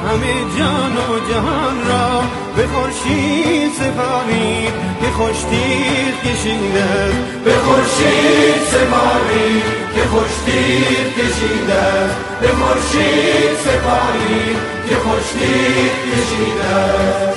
همه جان و جهان را به خورشید سپارید که خورشید کشیده، به خورشید سپارید که خورشید کشیده، به خورشید سپارید که خورشید کشیده.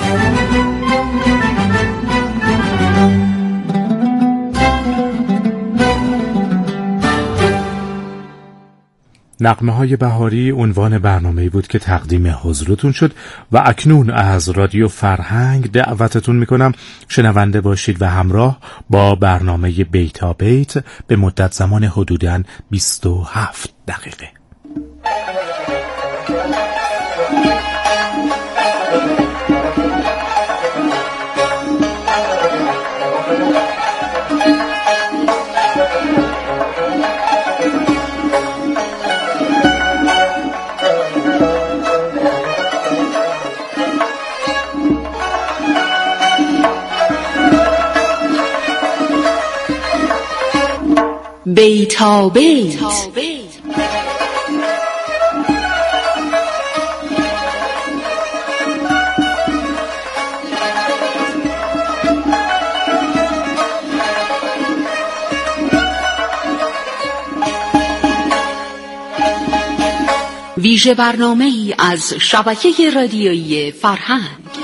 نغمه‌های بهاری عنوان برنامه‌ای بود که تقدیم حضورتون شد و اکنون از رادیو فرهنگ دعوتتون میکنم شنونده باشید و همراه با برنامه بیتا بیت به مدت زمان حدوداً 27 دقیقه. بیتا بیت. ویژه برنامه‌ای از شبکه رادیویی فرهنگ.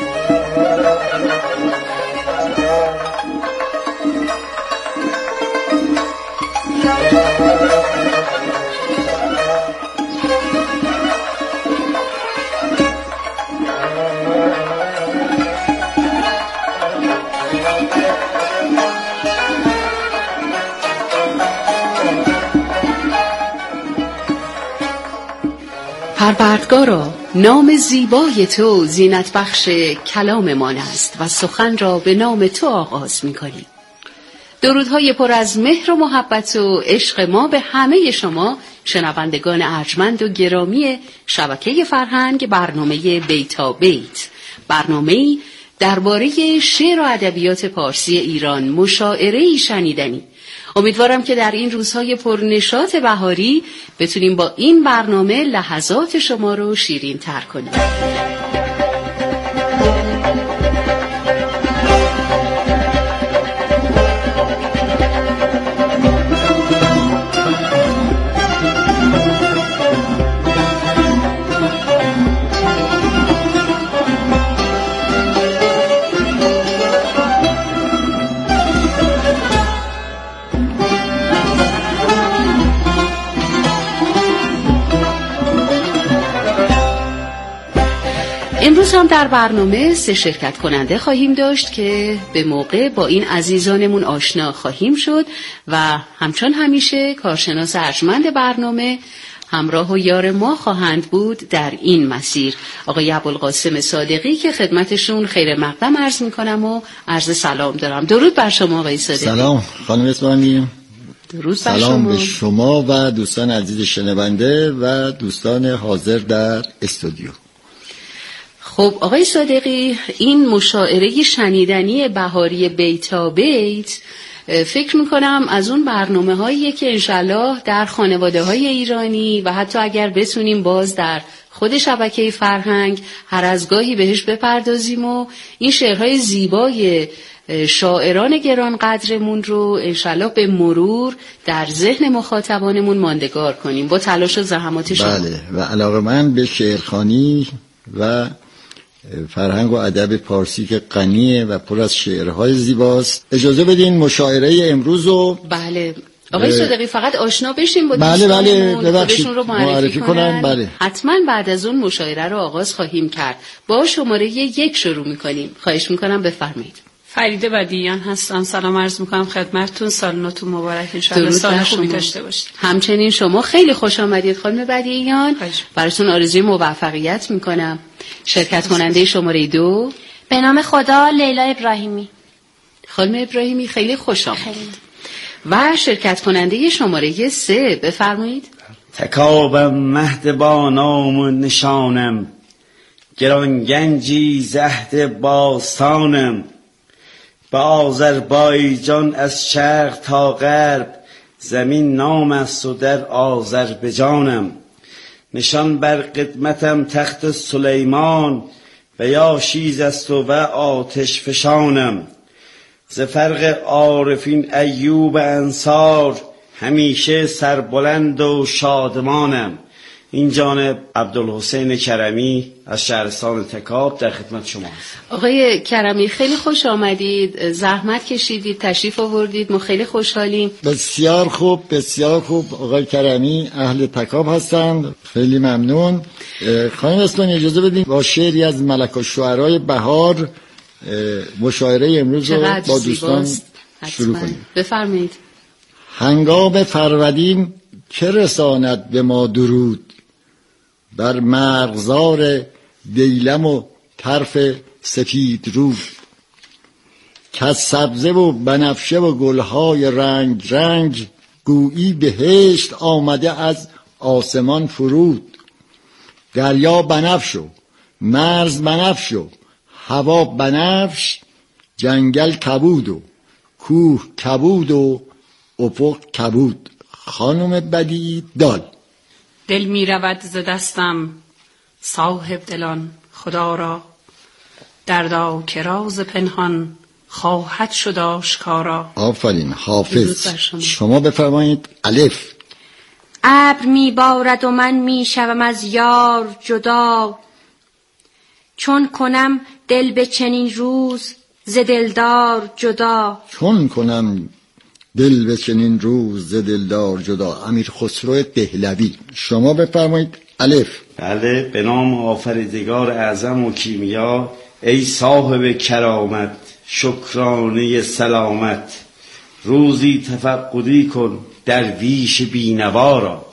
پروردگارا، نام زیبای تو زینت بخش کلاممان است و سخن را به نام تو آغاز می‌کنیم. درودهای پر از مهر و محبت و عشق ما به همه شما شنوندگان ارجمند و گرامی شبکه فرهنگ برنامه بیتا بیت، برنامه‌ای درباره شعر و ادبیات پارسی ایران، مشاعره‌ای شنیدنی. امیدوارم که در این روزهای پرنشاط بهاری بتونیم با این برنامه لحظات شما رو شیرین تر کنیم. امروز هم در برنامه 3 شرکت کننده خواهیم داشت که به موقع با این عزیزانمون آشنا خواهیم شد و همچون همیشه کارشناس ارجمند برنامه همراه و یار ما خواهند بود در این مسیر، آقای ابوالقاسم صادقی که خدمتشون خیر مقدم عرض میکنم و عرض سلام دارم. درود بر شما آقای صادقی. سلام خانم اسمانی. درود بر سلام شما. به شما و دوستان عزیز شنونده و دوستان حاضر در استودیو. خب آقای صادقی، این مشاعره شنیدنی بهاری بیتا بیت فکر میکنم از اون برنامه هاییه که انشالله در خانواده های ایرانی و حتی اگر بتونیم باز در خود شبکه فرهنگ هر از گاهی بهش بپردازیم و این شعرهای زیبای شاعران گران قدرمون رو انشالله به مرور در ذهن مخاطبانمون ماندگار کنیم با تلاش و زحمات شما. بله، و علاقه من به شعرخوانی و فرهنگ و ادب پارسی که غنیه و پر از شعرهای زیباست. اجازه بدین مشاعره امروز رو بله آقای صادقی فقط آشنا بشیم با دوستانمون، خودشون رو معرفی کنن. بله. حتما بعد از اون مشاعره رو آغاز خواهیم کرد. با شماره 1 شروع میکنیم. خواهش میکنم بفرمایید. فریده بدیعیان هستم. سلام عرض میکنم خدمتتون. سال نوتون مبارک انشالله سال خوبی داشته باشید. همچنین شما خیلی خوش آمدید خانم بدیعیان. براتون آرزوی موفقیت میکنم. شرکت کننده شماره 2 به نام خدا لیلا ابراهیمی. خانم ابراهیمی خیلی خوش آمدید. و شرکت کننده شماره 3 بفرمایید. تکابم مهد با نام و نشانم، گرانگنجی زهد باستانم. با آذربایجان از شرق تا غرب، زمین نام است و در آذربایجانم. نشان بر قدمتم تخت سلیمان و یا شیز است و آتش فشانم. ز فرق عارفین ایوب انصار همیشه سربلند و شادمانم. این جانب عبدالحسین کرمی از شهرستان تکاب در خدمت شما هست. آقای کرمی خیلی خوش آمدید، زحمت کشیدید، تشریف آوردید، ما خیلی خوشحالیم. بسیار خوب بسیار خوب. آقای کرمی اهل تکاب هستند، خیلی ممنون. خانم اسلام اجازه بدید با شعری از ملک الشعرای بهار مشاعره امروز رو با دوستان شروع کنیم. بفرمایید. هنگام فرودین چه رساند به ما درود، بر مرغزار دیلم و طرف سفید رود، که سبزه و بنفشه و گلهای رنگ رنگ، گویی بهشت آمده از آسمان فرود. دریا بنفش و مرز بنفش و هوا بنفش، جنگل کبود و کوه کبود و افق کبود. خانم بدیعی دال. دل می رود ز دستم صاحب دلان خدا را، دردا که راز پنهان خواهد شد آشکارا. آفرین. حافظ. شما بفرمایید. الف. ابر می بارد و من می شوم از یار جدا، چون کنم دل به چنین روز ز دلدار جدا. چون کنم دل به چنین روز ز دلدار جدا. امیر خسرو دهلوی. شما بفرمایید. الف. بله. به نام آفریدگار اعظم و کیمیا، ای صاحب کرامت شکرانه سلامت، روزی تفقدی کن درویش بینوا را.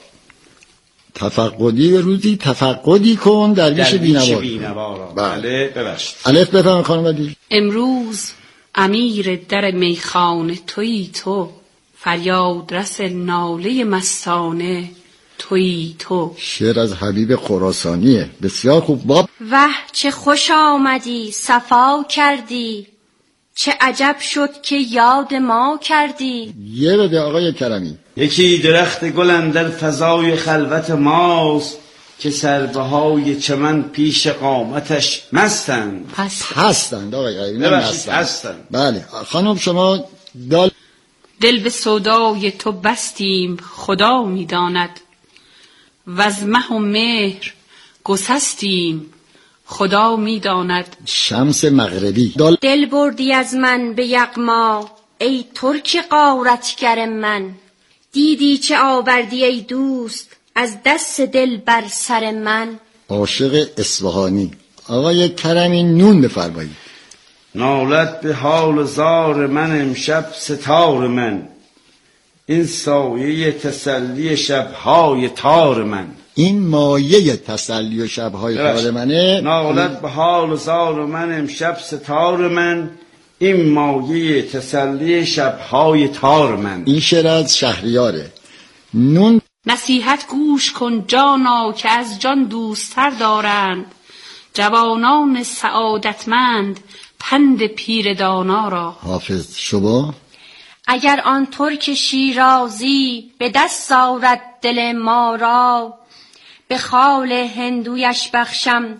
تفقدی و روزی تفقدی کن درویش بینوا را. بله. ببخشید. الف بفرمایید خانم بدیعی. امروز امیر در میخانه تویی تو، فریاد رس ناله مستانه تویی تو. شعر از حبیب خراسانیه. بسیار خوب. باب. وه چه خوش آمدی صفا کردی، چه عجب شد که یاد ما کردی. یه بده آقای کرمی. یکی درخت گل اندر فضای خلوت ماست، که سربهای چمن پیش قامتش مستند. هستند آقای قیبی. هستند. بله. خانم شما دال. دل به سودای تو بستیم خدا میداند، و از مه و مهر گسستیم خدا میداند. شمس مغربی. دل بردی از من به یغما، ای ترک غارتگر من، دیدی چه آوردی ای دوست از دست دل بر سر من. عاشق اصفهانی. آقای کرمی نون بفرمایید. نالت به حال زار من امشب ستار من، این سایه تسلی شبهای تار من. این مایه تسلی و شبهای تار منه. نالت به حال زار من امشب ستار من، این مایه تسلی شبهای تار من. این شعر از شهریاره. نون. نصیحت گوش کن جانا که از جان دوستر دارند، جوانان سعادتمند پند پیر دانا را. حافظ. شما. اگر آن ترک شیرازی به دست آورد دل ما را، به خال هندویش بخشم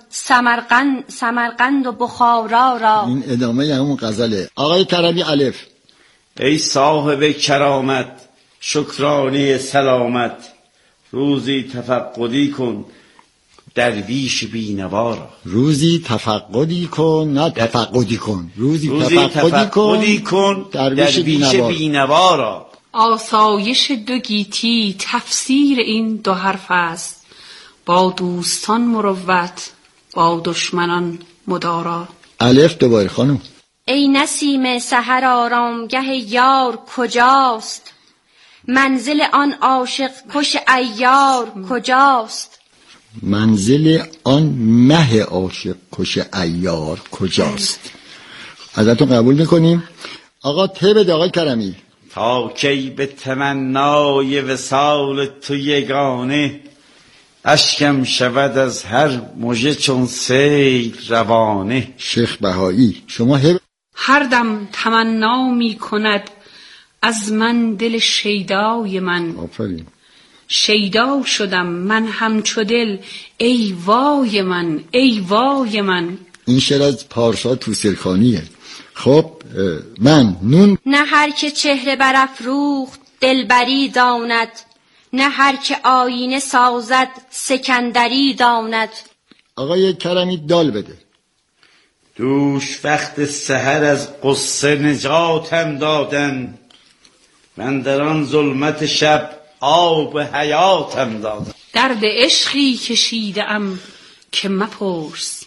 سمرقند و بخارا را. این ادامه همون غزله. آقای کرمی. الف. ای صاحب کرامت شکرانه سلامت، روزی تفقدی کن درویش بینوا را. روزی تفقدی کن. نه تفقدی کن. روزی تفقدی کن درویش بینوا را. آسایش دو گیتی تفسیر این دو حرف است، با دوستان مروت با دشمنان مدارا. الف دوباره خانم. ای نسیم سحر آرامگه یار کجاست، منزل آن عاشق کش عیار کجاست. منزل آن مه عاشق کش عیار کجاست. ازتون قبول میکنیم. آقا ته بده آقای کرمی. تا کی به تمنای وصال تو یگانه، اشکم شود از هر مژه چون سیل روانه. شیخ بهایی. شما هر دم تمنا می کند از من دل شیدای من، آفرین. شیدا شدم من همچو دل، ای وای من ای وای من. این شعر از پارسا توسرخانیه. خب من نون. نه هر که چهره برافروخت دلبری داند، نه هر که آینه سازد سکندری داند. آقای کرمی دال بده. دوش وقت سحر از قصه نجاتم دادن، من در آن ظلمت شب آب حیاتم دادن. درد عشقی کشیدم که مپرس،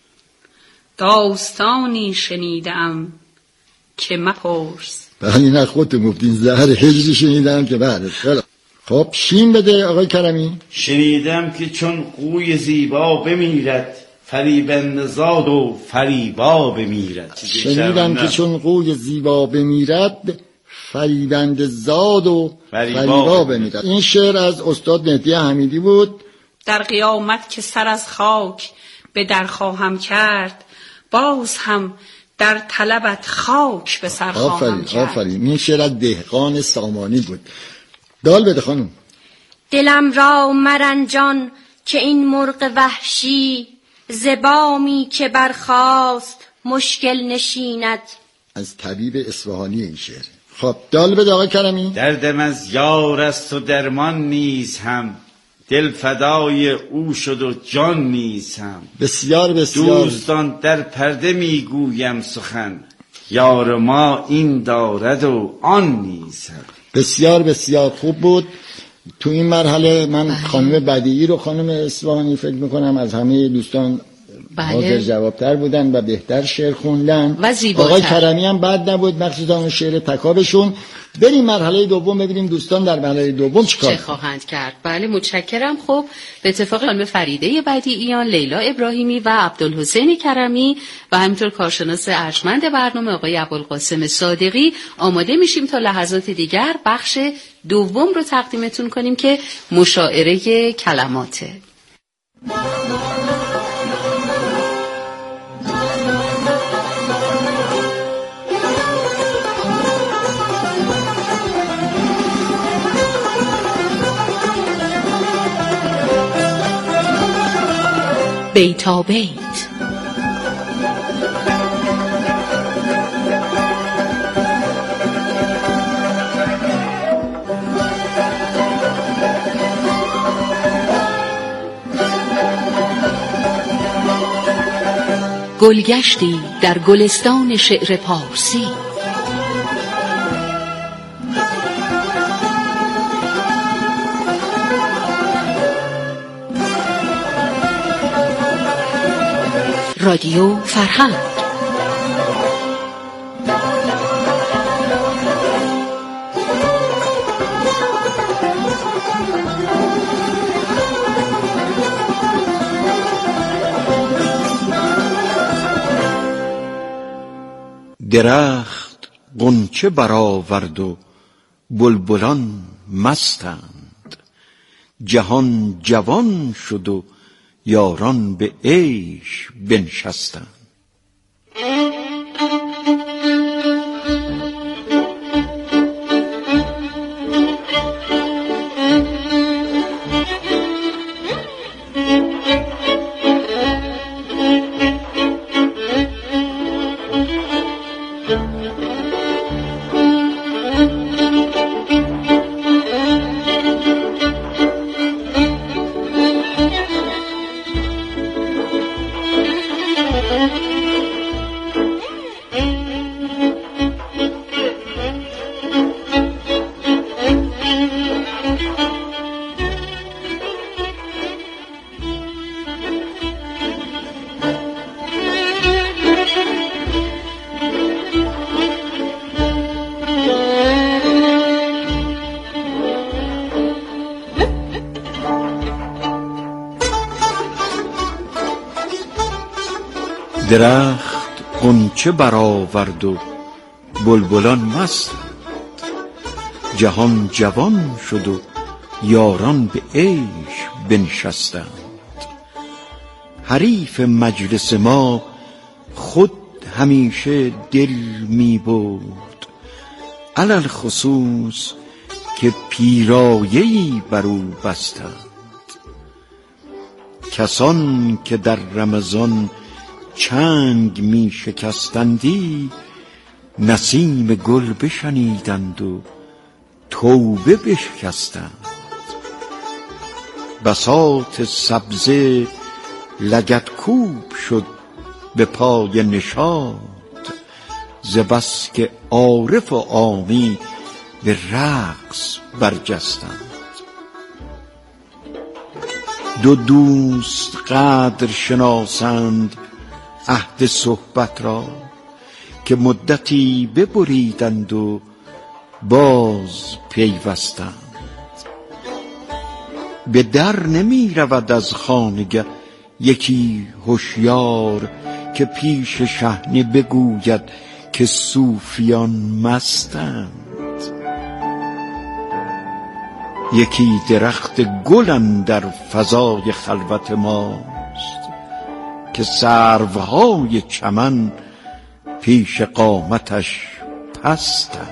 داستانی شنیدم که مپرس. بله نه خودتون گفتین زهر هجری شنیدم که بعد. خب شین بده آقای کرمی. شنیدم که چون قوی زیبا بمیرد، فریبنده زاد و فریبا بمیرد. شنیدم که چون قوی زیبا بمیرد، فریبنده زاد و فریبا بمیرد. این شعر از استاد مهدی حمیدی بود. در قیامت که سر از خاک به در خواهم کرد، باز هم در طلبت خاک به سر خواهم کرد. آفرین. این شعر از دهقان سامانی بود. دال بده خانم. دلم را مرنجان که این مرغ وحشی، زبامی که برخاست مشکل نشیند. از طبیب اصفهانی این شعر. خب دال بده آقای کرمی. دردم از یار است و درمان نیز هم، دل فدای او شد و جان نیز هم. بسیار بسیار. دوستان در پرده میگویم سخن، یار ما این دارد و آن نیز هم. بسیار بسیار خوب بود. تو این مرحله من خانم بدیعی رو، خانم اصفهانی فکر میکنم از همه دوستان حاضر جوابتر بودن و بهتر شعر خوندن و زیباتر. آقای کرمی هم بد نبود، مخصوصا اون شعر تکابشون. بریم مرحله دوم ببینیم دوستان در مرحله دوم چه خواهند کرد. بله متشکرم. خب به اتفاق خانم فریده بدیعیان، لیلا ابراهیمی و عبدالحسین کرمی و همینطور کارشناس ارجمند برنامه آقای ابوالقاسم صادقی آماده میشیم تا لحظات دیگر بخش دوم رو تقدیمتون کنیم که مشاعره کلماته. بیتا بیت. گلگشتی در گلستان شعر پارسی، رادیو فرهنگ. درخت غنچه برآورد و بلبلان مستند، جهان جوان شد و یاران به عیش بنشستند. درخت غنچه برآورد و بلبلان مستند، جهان جوان شد و یاران به عیش بنشستند. حریف مجلس ما خود همیشه دل می برد، علل خصوص که پیرایه‌ای بر او بستند. کسان که در رمضان چنگ می شکستندی، نسیم گل بشنیدند و توبه بشکستند. بساط سبزه لگدکوب شد به پای نشاط، ز بس که عارف و عامی به رقص برجستند. دو دوست قدر شناسند عهد صحبت را، که مدتی ببریدند و باز پیوستند. به در نمی رود از خانگه یکی هوشیار، که پیش شحنه بگوید که صوفیان مستند. یکی درخت گل اندر فضای خلوت ماست، که سروهای چمن پیش قامتش پستند.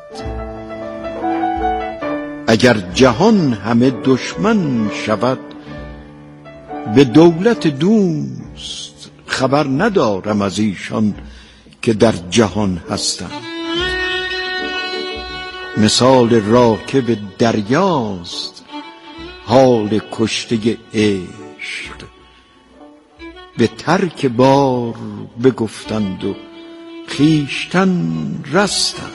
اگر جهان همه دشمن شود، به دولت دوست خبر ندارم از ایشان که در جهان هستند. مثال راکب دریاست حال کشته عشق، به ترک بار بگفتند و خویشتن رستند.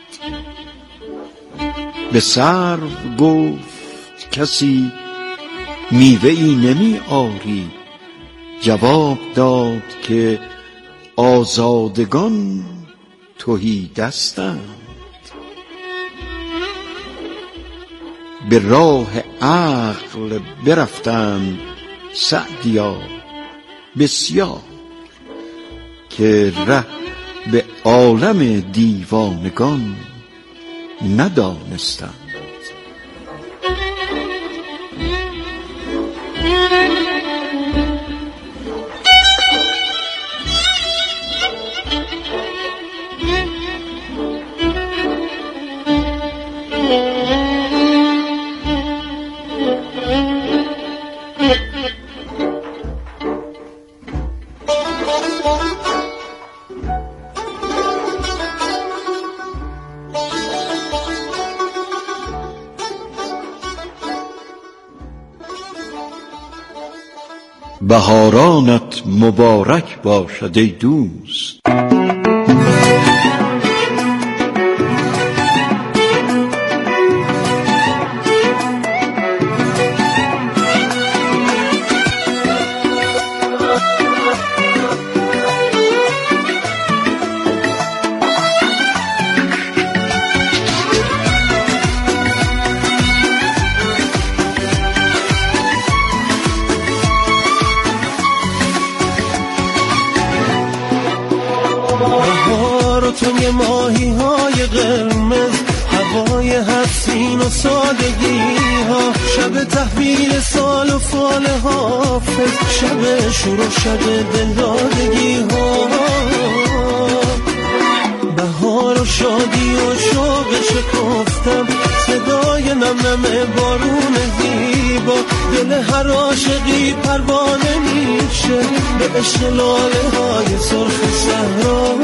به سرو گفت کسی میوه‌ای نمی آری، جواب داد که آزادگان تهی دستند. به راه عقل برفتند سعدیا بسیار، که ره به عالم دیوانگان ندانستند. بهارانت مبارک باشد ای دوست. توی ماهی های قرمز، هوای حسین و سادگی ها، شب تحویل سال و فال حافظ، شب شروع شب دلدادگی ها. بهار و شادی و شوق شکفتم، صدای نم نم بارون زیبا، دل هر عاشقی پروانه میشه به عشق لاله های سرخ صحرا.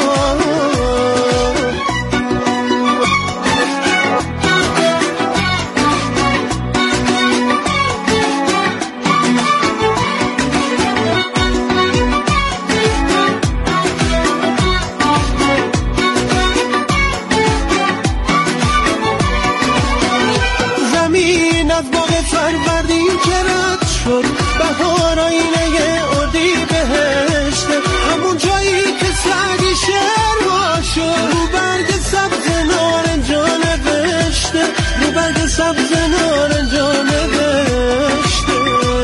فروردین که رد شد، بهار آینه اردی بهشته، همون جایی که سعدی شعر وا شد، رو برگ سبز نارنجا نوشته، رو برگ سبز نارنجا نوشته.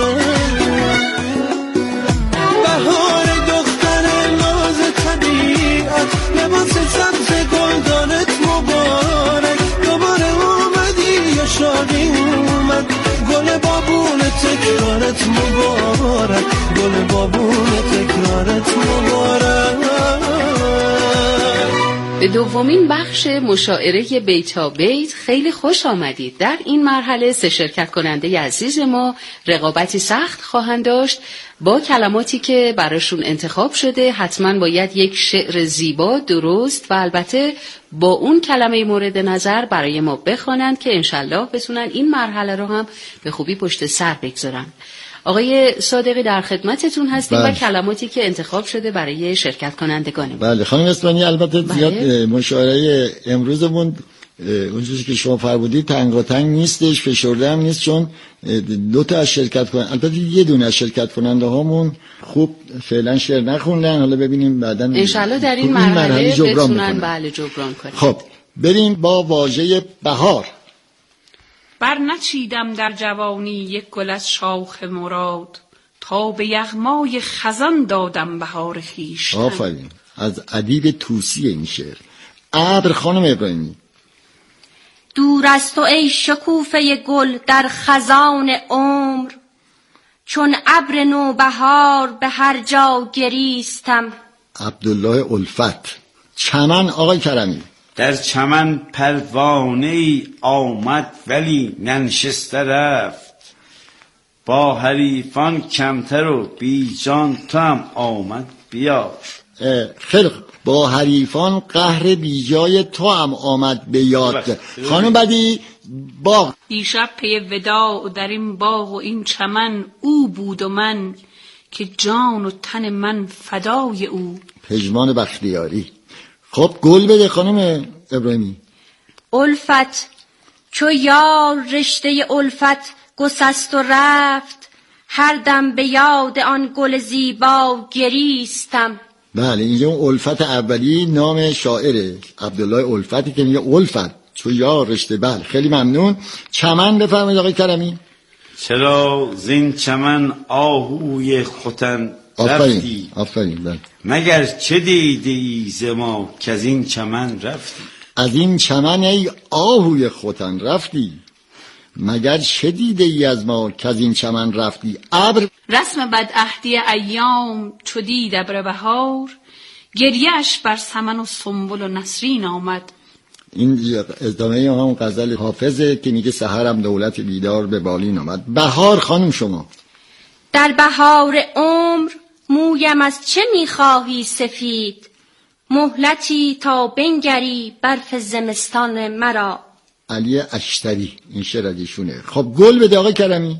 بهار دختر ناز طبیعت، لباس سبز گلدانت مبارک، دوباره اومدی یا شادی اومد، گل بابون تکرارت مبارک، گل بابون تکرارت مبارک. به دومین بخش مشاعره بیتا بیت خیلی خوش آمدید. در این مرحله 3 شرکت کننده عزیز ما رقابتی سخت خواهند داشت. با کلماتی که براشون انتخاب شده حتما باید یک شعر زیبا، درست و البته با اون کلمه مورد نظر برای ما بخوانند که انشالله بتونن این مرحله رو هم به خوبی پشت سر بگذارن. آقای صادقی در خدمتتون هستیم و کلماتی که انتخاب شده برای شرکت کنندگان. بله خانم اسپانی، البته زیاد مشاعره امروزمون اونجوری که شما فرمودید تنگاتنگ نیستش، فشرده هم نیست، چون 2 تا از شرکت کننده، البته یه دونه از شرکت کننده هامون خوب فعلا شعر نخوندن، حالا ببینیم بعداً انشالله در این مرحله بتونن جبران کنن. خب بریم با واژه بهار. بر نچیدم در جوانی یک گل از شاخ مراد، تا به یغمای خزان دادم بهار خویشتن. آفرین، از ادیب طوسی این شعر. ابر خانم ابراهیمی. دور از تو ای شکوفه گل در خزان عمر، چون ابر نوبهار به هر جا گریستم. عبدالله الفت. چمن آقای کرمی. در چمن پروانه‌ای آمد ولی ننشسته رفت، با حریفان کمتر و بی جان تو هم آمد بیار. خیلی با حریفان قهر بی جای تو هم آمد به یاد. خانم بدی باغ. دیشب پی وداع در این باغ و این چمن، او بود و من که جان و تن من فدای او. پژمان بختیاری. خب گل بده خانم ابراهیمی. الفت چو یار رشته الفت گسست و رفت، هر دم به یاد آن گل زیبا گریستم. بله اینجا اون الفت اولی نام شاعره عبدالله الفتی که میگه الفت چو یار رشته. بله خیلی ممنون. چمن بفرمایید آقای کرمی. چرا زین چمن آهوی ختن رفتی؟ آفرین بله. مگر چه دیدی ز ما که از این چمن رفتی؟ از این چمن ای آهوی ختن رفتی، مگر چه دیده ای از ما که از این چمن رفتی. ابر. رسم بدعهدی ایام چو دید ابر بهار، گریه‌اش بر سمن و سنبل و نسرین آمد. این ادامه همون غزل حافظه که میگه سحرم دولت بیدار به بالین آمد. بهار خانم شما. در بهار عمر مویم از چه میخواهی سفید، مهلتی تا بنگری برف زمستان مرا. علی اشتری. این شعر از ایشونه. خب گل بده آقای کرمی.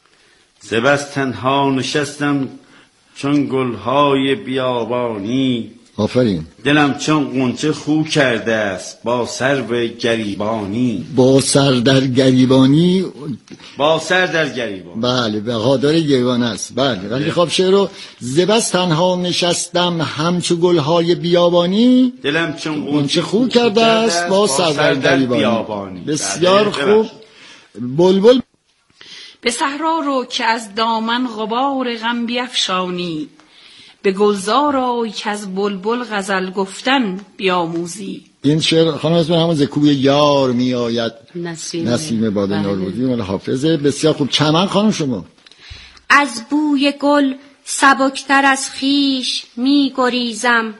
ز بس تنها نشستم چون گلهای بیابانی، آفرین. دلم چون غنچه خو کرده است با سرو گریبانی. با سر در گریبانی. با سر در گریبانی. بله بهادر یگانه است. بله ولی خب شعر رو ز بس تنها نشستم همچو گلهای بیابانی، دلم چون غنچه خو کرده است با سر در گریبانی. بسیار خوب. بلبل. به صحرا رو که از دامن غبار غم بیفشانی، به گلزار آی که از بلبل غزل گفتن بیاموزی. این شعر خانم اسم همون زکوی یار می آید نسیم باد نوروزی مال حافظه. بسیار خوب. چمن خانم شما. از بوی گل سبکتر از خیش می گریزم،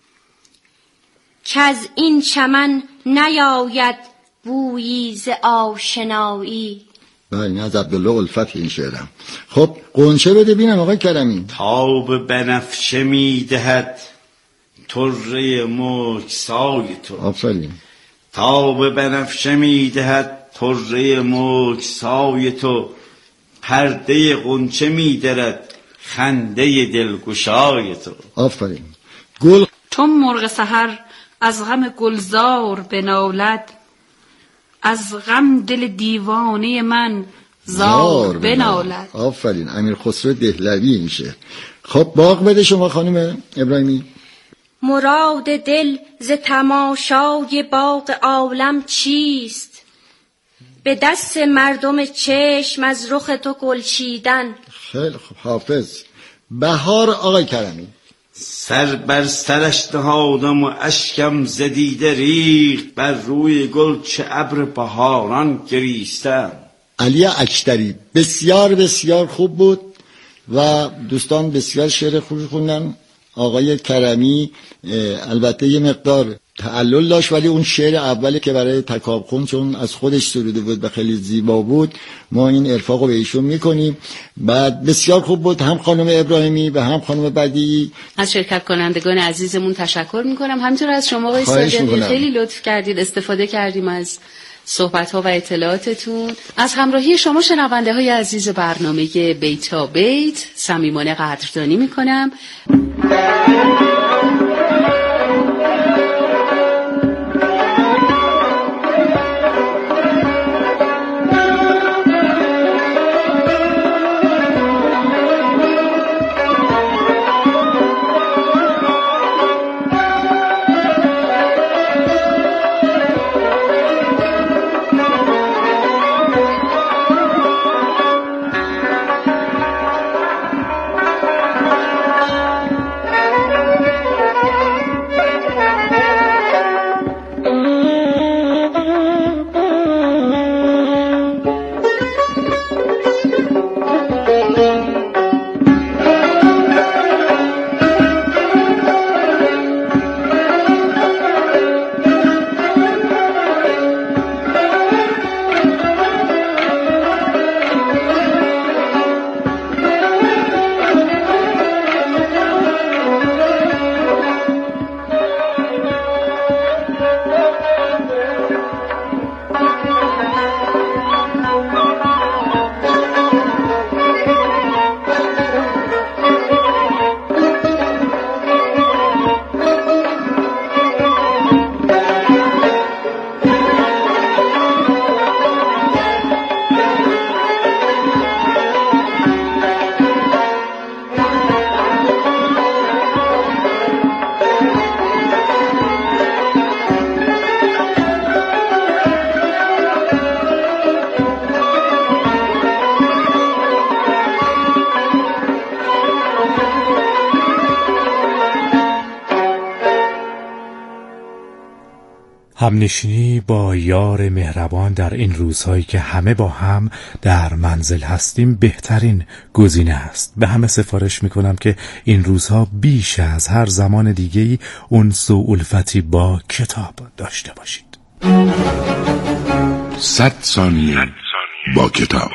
که از این چمن نیاید بویی ز آشنایی. بله از عبدالله الفت این شعرم. خب قنچه بده بینم آقای کرمی. تاب بنفشه میدهد طره ملک سای تو. آفرین. تاب بنفشه میدهد طره ملک سای تو، پرده قنچه میدرد خنده دلگشای تو. آفرین. گل. چون مرغ سحر از غم گلزار بنالد، از غم دل دیوانه من زار بنالد. آفرین. امیر خسرو دهلوی این شعر. خب باغ بده شما خانم ابراهیمی. مراد دل ز تماشای باغ عالم چیست، به دست مردم چشم از رخ تو گل چیدن. خیلی خوب. حافظ. بهار آقای کرمی. سر بر سرش نهادم و اشکم ز دیده ریخت، بر روی گل چه ابر بهاران گریستم. علی اکتری. بسیار بسیار خوب بود و دوستان بسیار شعر خوبی خوندن. آقای کرمی البته یه مقدار تعلل داشت، ولی اون شعر اولی که برای تکاب خون چون از خودش سروده بود و خیلی زیبا بود، ما این ارفاق رو به ایشون میکنیم. بعد بسیار خوب بود، هم خانم ابراهیمی و هم خانم بدیعی. از شرکت کنندگان عزیزمون تشکر میکنم، همینطور از شما آقای صادقی، خیلی لطف کردید، استفاده کردیم از صحبت‌ها و اطلاعاتتون. از همراهی شما شنونده های عزیز برنامه بیتا بیت صمیمانه قدردانی میکنم. همنشینی با یار مهربان در این روزهایی که همه با هم در منزل هستیم بهترین گزینه است. به همه سفارش میکنم که این روزها بیش از هر زمان دیگه‌ای اونس و الفتی با کتاب داشته باشید. 100 ثانیه با کتاب.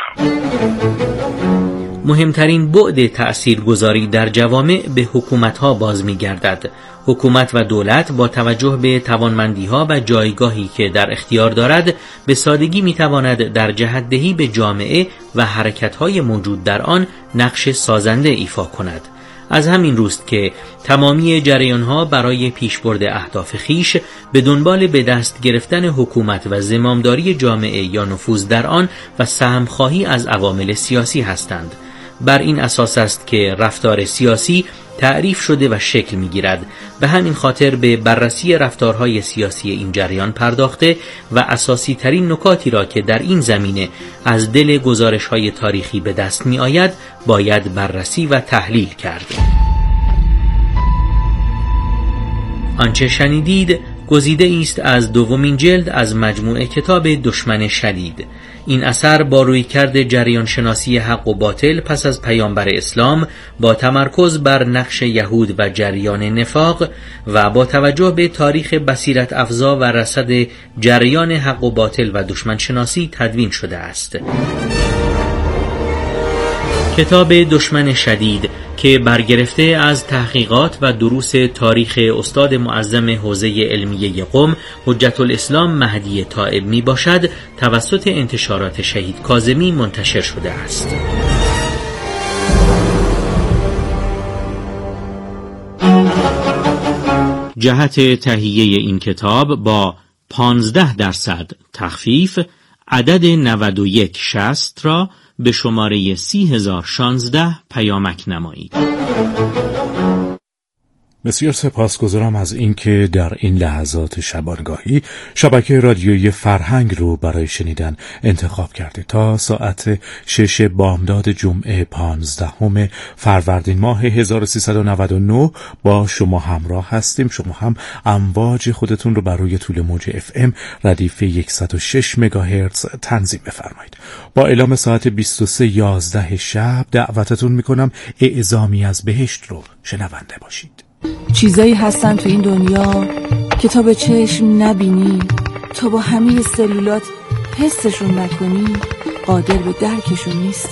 مهمترین بعد تأثیرگذاری در جوامع به حکومت‌ها باز می‌گردد. حکومت و دولت با توجه به توانمندی‌ها و جایگاهی که در اختیار دارد به سادگی می‌تواند در جهت‌دهی به جامعه و حرکت‌های موجود در آن نقش سازنده ایفا کند. از همین روست که تمامی جریان‌ها برای پیشبرد اهداف خیش به دنبال به دست گرفتن حکومت و زمامداری جامعه یا نفوذ در آن و سهم‌خواهی از عوامل سیاسی هستند. بر این اساس است که رفتار سیاسی تعریف شده و شکل می‌گیرد. به همین خاطر به بررسی رفتارهای سیاسی این جریان پرداخته و اساسی ترین نکاتی را که در این زمینه از دل گزارش‌های تاریخی به دست می‌آید باید بررسی و تحلیل کرد. آنچه شنیدید گزیده است از دومین جلد از مجموعه کتاب دشمن شدید. این اثر با رویکرد جریان شناسی حق و باطل پس از پیامبر اسلام با تمرکز بر نقش یهود و جریان نفاق و با توجه به تاریخ بصیرت افزا و رصد جریان حق و باطل و دشمن شناسی تدوین شده است. کتاب دشمن شدید که برگرفته از تحقیقات و دروس تاریخ استاد معظم حوزه علمیه قم حجت الاسلام مهدی طائب می باشد توسط انتشارات شهید کاظمی منتشر شده است. جهت تهیه این کتاب با 15% تخفیف عدد 9160 را به شماره 30016 پیامک نمایید. بسیار سپاسگزارم از اینکه در این لحظات شبانگاهی شبکه رادیویی فرهنگ رو برای شنیدن انتخاب کردید. تا ساعت 6 بامداد جمعه 15 فروردین ماه 1399 با شما همراه هستیم. شما هم امواج خودتون رو بر روی طول موج FM ردیف 106 مگاهرتز تنظیم بفرمایید. با اعلام ساعت 23:11 شب دعوتتون میکنم اعزامی از بهشت رو شنونده باشید. چیزایی هستن تو این دنیا که تا به چشم نبینی، تا با همه سلولات حسشون نکنی، قادر به درکشون نیستی.